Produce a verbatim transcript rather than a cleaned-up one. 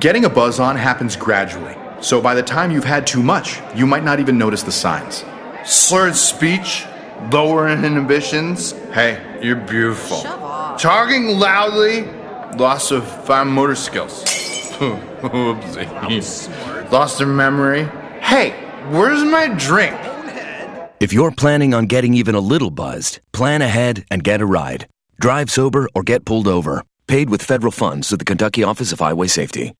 Getting a buzz on happens gradually, so by the time you've had too much, you might not even notice the signs. Slurred speech, lower inhibitions. Hey, you're beautiful. Shut up. Talking loudly, loss of fine motor skills. Oopsie. Lost their memory. Hey, where's my drink? If you're planning on getting even a little buzzed, plan ahead and get a ride. Drive sober or get pulled over. Paid with federal funds through the Kentucky Office of Highway Safety.